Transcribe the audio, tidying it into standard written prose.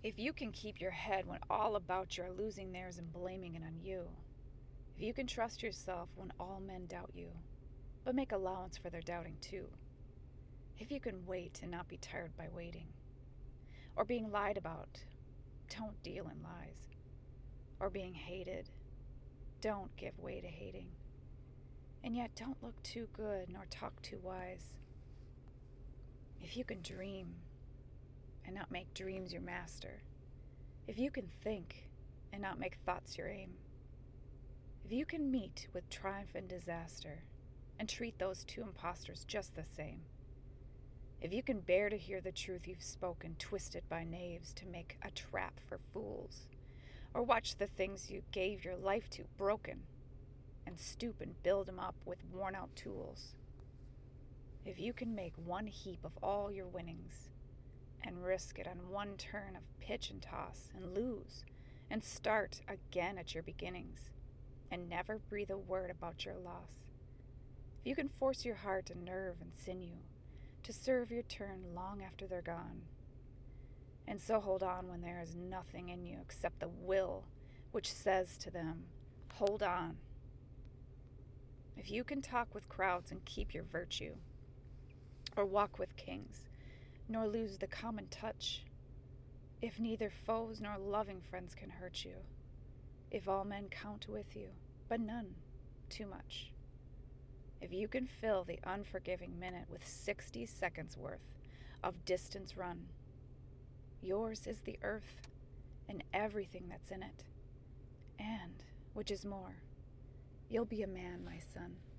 If you can keep your head when all about you are losing theirs and blaming it on you, if you can trust yourself when all men doubt you, but make allowance for their doubting too, if you can wait and not be tired by waiting, or being lied about, don't deal in lies, or being hated, don't give way to hating, and yet don't look too good nor talk too wise. If you can dream and not make dreams your master, if you can think and not make thoughts your aim, if you can meet with triumph and disaster and treat those two impostors just the same, if you can bear to hear the truth you've spoken twisted by knaves to make a trap for fools, or watch the things you gave your life to broken and stoop and build 'em up with worn-out tools, if you can make one heap of all your winnings and risk it on one turn of pitch and toss and lose and start again at your beginnings and never breathe a word about your loss, if you can force your heart and nerve and sinew to serve your turn long after they're gone, and so hold on when there is nothing in you except the will which says to them, hold on. If you can talk with crowds and keep your virtue, or walk with kings, nor lose the common touch, if neither foes nor loving friends can hurt you, if all men count with you, but none too much, if you can fill the unforgiving minute with 60 seconds worth of distance run, yours is the earth and everything that's in it, and, which is more, you'll be a man, my son.